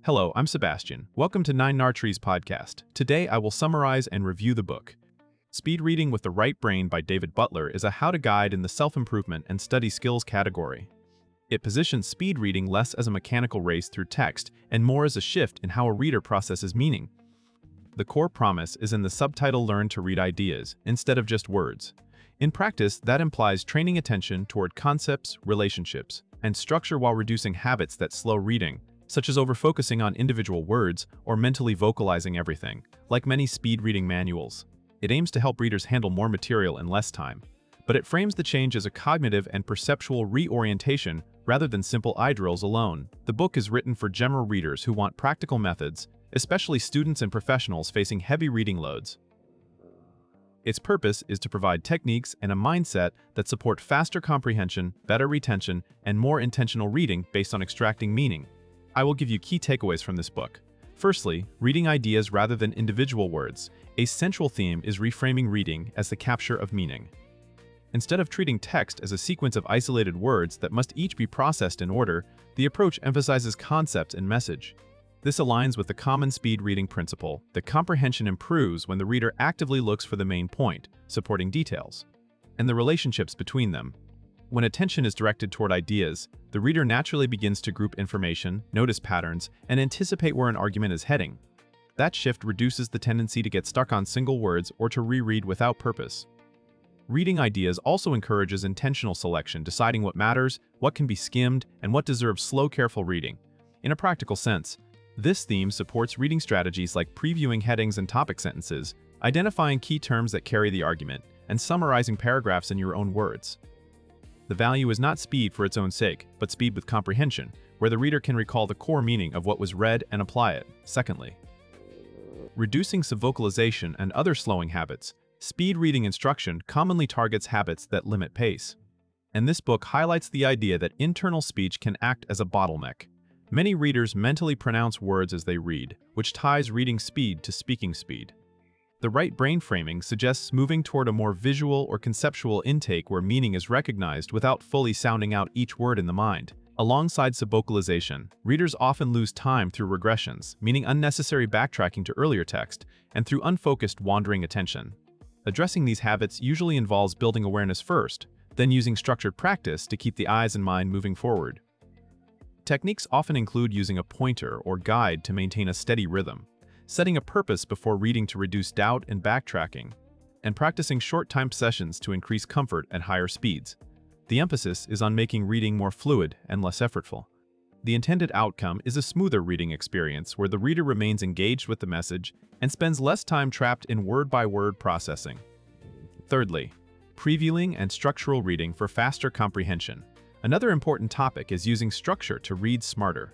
Hello, I'm Sebastian. Welcome to Nine Nartrees podcast. Today I will summarize and review the book. Speed Reading with the Right Brain by David Butler is a how-to guide in the self-improvement and study skills category. It positions speed reading less as a mechanical race through text and more as a shift in how a reader processes meaning. The core promise is in the subtitle Learn to Read Ideas instead of just words. In practice, that implies training attention toward concepts, relationships, and structure while reducing habits that slow reading, such as over-focusing on individual words or mentally vocalizing everything, like many speed reading manuals. It aims to help readers handle more material in less time, but it frames the change as a cognitive and perceptual reorientation rather than simple eye drills alone. The book is written for general readers who want practical methods, especially students and professionals facing heavy reading loads. Its purpose is to provide techniques and a mindset that support faster comprehension, better retention, and more intentional reading based on extracting meaning. I will give you key takeaways from this book. Firstly, reading ideas rather than individual words. A central theme is reframing reading as the capture of meaning. Instead of treating text as a sequence of isolated words that must each be processed in order, the approach emphasizes concept and message. This aligns with the common speed reading principle that comprehension improves when the reader actively looks for the main point, supporting details, and the relationships between them. When attention is directed toward ideas, the reader naturally begins to group information, notice patterns, and anticipate where an argument is heading. That shift reduces the tendency to get stuck on single words or to reread without purpose. Reading ideas also encourages intentional selection, deciding what matters, what can be skimmed, and what deserves slow, careful reading. In a practical sense, this theme supports reading strategies like previewing headings and topic sentences, identifying key terms that carry the argument, and summarizing paragraphs in your own words. The value is not speed for its own sake, but speed with comprehension, where the reader can recall the core meaning of what was read and apply it. Secondly, reducing subvocalization and other slowing habits. Speed reading instruction commonly targets habits that limit pace. And this book highlights the idea that internal speech can act as a bottleneck. Many readers mentally pronounce words as they read, which ties reading speed to speaking speed. The right brain framing suggests moving toward a more visual or conceptual intake where meaning is recognized without fully sounding out each word in the mind. Alongside subvocalization, readers often lose time through regressions, meaning unnecessary backtracking to earlier text, and through unfocused wandering attention. Addressing these habits usually involves building awareness first, then using structured practice to keep the eyes and mind moving forward. Techniques often include using a pointer or guide to maintain a steady rhythm, setting a purpose before reading to reduce doubt and backtracking, and practicing short-timed sessions to increase comfort at higher speeds. The emphasis is on making reading more fluid and less effortful. The intended outcome is a smoother reading experience where the reader remains engaged with the message and spends less time trapped in word-by-word processing. Thirdly, previewing and structural reading for faster comprehension. Another important topic is using structure to read smarter.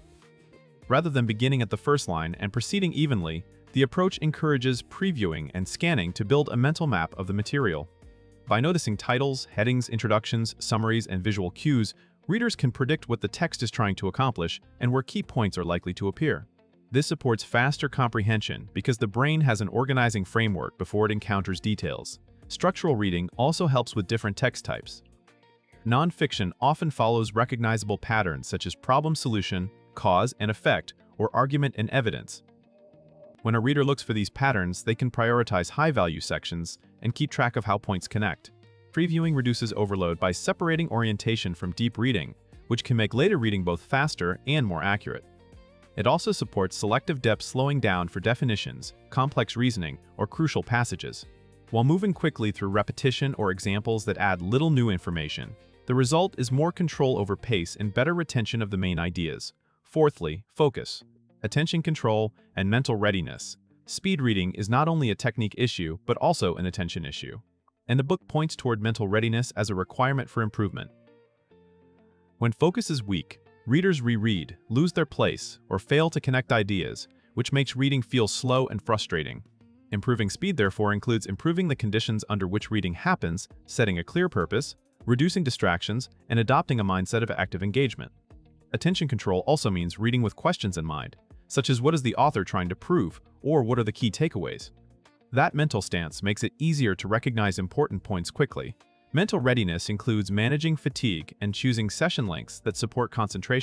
Rather than beginning at the first line and proceeding evenly, the approach encourages previewing and scanning to build a mental map of the material. By noticing titles, headings, introductions, summaries, and visual cues, readers can predict what the text is trying to accomplish and where key points are likely to appear. This supports faster comprehension because the brain has an organizing framework before it encounters details. Structural reading also helps with different text types. Nonfiction often follows recognizable patterns such as problem solution, cause and effect, or argument and evidence. When a reader looks for these patterns, they can prioritize high-value sections and keep track of how points connect. Previewing reduces overload by separating orientation from deep reading, which can make later reading both faster and more accurate. It also supports selective depth, slowing down for definitions, complex reasoning, or crucial passages. While moving quickly through repetition or examples that add little new information, the result is more control over pace and better retention of the main ideas. Fourthly, focus, attention control, and mental readiness. Speed reading is not only a technique issue, but also an attention issue. And the book points toward mental readiness as a requirement for improvement. When focus is weak, readers reread, lose their place, or fail to connect ideas, which makes reading feel slow and frustrating. Improving speed, therefore, includes improving the conditions under which reading happens, setting a clear purpose, reducing distractions, and adopting a mindset of active engagement. Attention control also means reading with questions in mind, such as what is the author trying to prove, or what are the key takeaways. That mental stance makes it easier to recognize important points quickly. Mental readiness includes managing fatigue and choosing session lengths that support concentration.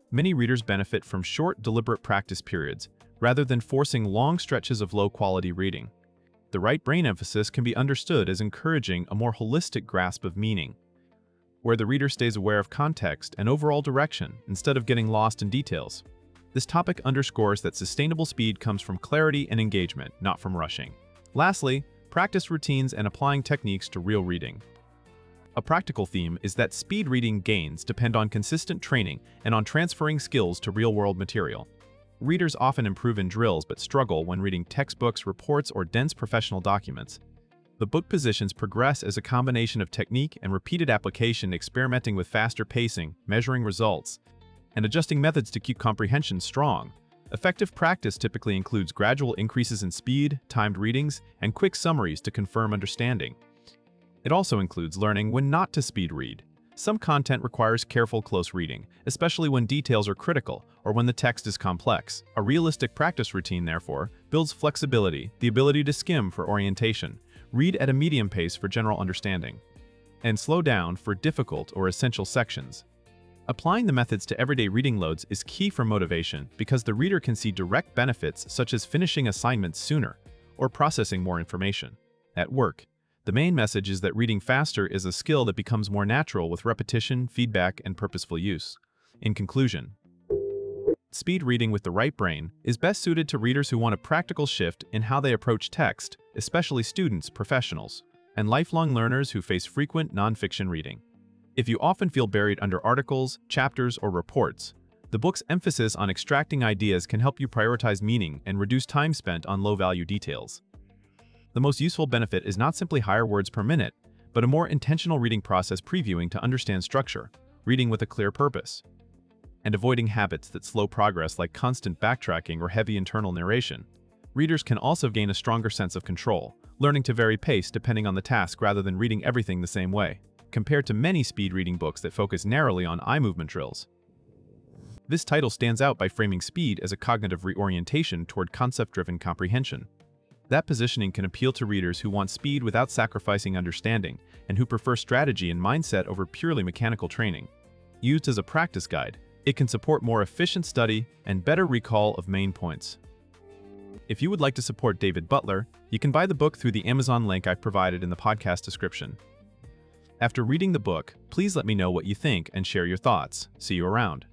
Many readers benefit from short, deliberate practice periods, rather than forcing long stretches of low-quality reading. The right brain emphasis can be understood as encouraging a more holistic grasp of meaning, where the reader stays aware of context and overall direction instead of getting lost in details. This topic underscores that sustainable speed comes from clarity and engagement, not from rushing. Lastly, practice routines and applying techniques to real reading. A practical theme is that speed reading gains depend on consistent training and on transferring skills to real-world material. Readers often improve in drills but struggle when reading textbooks, reports, or dense professional documents. The book positions progress as a combination of technique and repeated application, experimenting with faster pacing, measuring results, and adjusting methods to keep comprehension strong. Effective practice typically includes gradual increases in speed, timed readings, and quick summaries to confirm understanding. It also includes learning when not to speed read. Some content requires careful, close reading, especially when details are critical or when the text is complex. A realistic practice routine, therefore, builds flexibility, the ability to skim for orientation, read at a medium pace for general understanding, and slow down for difficult or essential sections. Applying the methods to everyday reading loads is key for motivation because the reader can see direct benefits such as finishing assignments sooner or processing more information. At work, the main message is that reading faster is a skill that becomes more natural with repetition, feedback, and purposeful use. In conclusion, speed reading with the right brain is best suited to readers who want a practical shift in how they approach text, especially students, professionals, and lifelong learners who face frequent nonfiction reading. If you often feel buried under articles, chapters, or reports, the book's emphasis on extracting ideas can help you prioritize meaning and reduce time spent on low-value details. The most useful benefit is not simply higher words per minute, but a more intentional reading process, previewing to understand structure, reading with a clear purpose, and avoiding habits that slow progress like constant backtracking or heavy internal narration. Readers can also gain a stronger sense of control, learning to vary pace depending on the task rather than reading everything the same way, compared to many speed reading books that focus narrowly on eye movement drills. This title stands out by framing speed as a cognitive reorientation toward concept-driven comprehension. That positioning can appeal to readers who want speed without sacrificing understanding and who prefer strategy and mindset over purely mechanical training. Used as a practice guide, it can support more efficient study and better recall of main points. If you would like to support David Butler, you can buy the book through the Amazon link I've provided in the podcast description. After reading the book, please let me know what you think and share your thoughts. See you around.